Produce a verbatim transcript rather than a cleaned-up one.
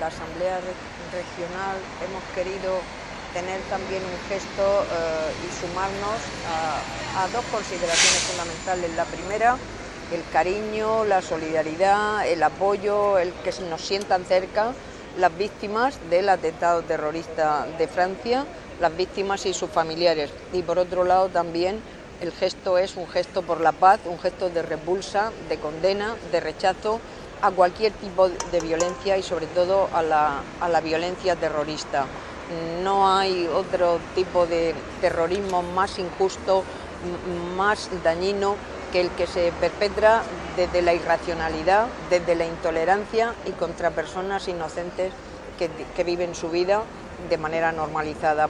la Asamblea Regional hemos querido tener también un gesto eh, y sumarnos a, a dos consideraciones fundamentales. La primera, el cariño, la solidaridad, el apoyo, el que nos sientan cerca las víctimas del atentado terrorista de Francia, las víctimas y sus familiares. Y por otro lado también el gesto es un gesto por la paz, un gesto de repulsa, de condena, de rechazo a cualquier tipo de violencia y sobre todo a la, a la violencia terrorista. No hay otro tipo de terrorismo más injusto, más dañino que el que se perpetra desde la irracionalidad, desde la intolerancia y contra personas inocentes que, que viven su vida de manera normalizada.